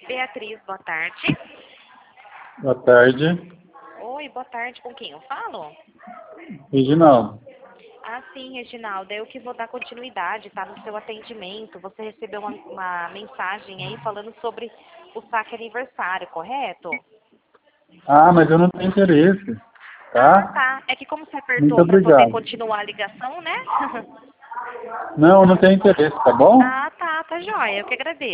Beatriz, boa tarde. Boa tarde, Oi, boa tarde. Com quem eu falo? Reginaldo. Ah, sim, Reginaldo. Eu que vou dar continuidade, tá? No seu atendimento. Você recebeu uma mensagem aí falando sobre o saque aniversário, correto? Ah, mas eu não tenho interesse, Ah, tá? tá. É que como você Muito apertou para poder obrigado. continuar a ligação, né? Não, eu não tenho interesse, tá bom? Ah, tá, tá joia. Eu que agradeço.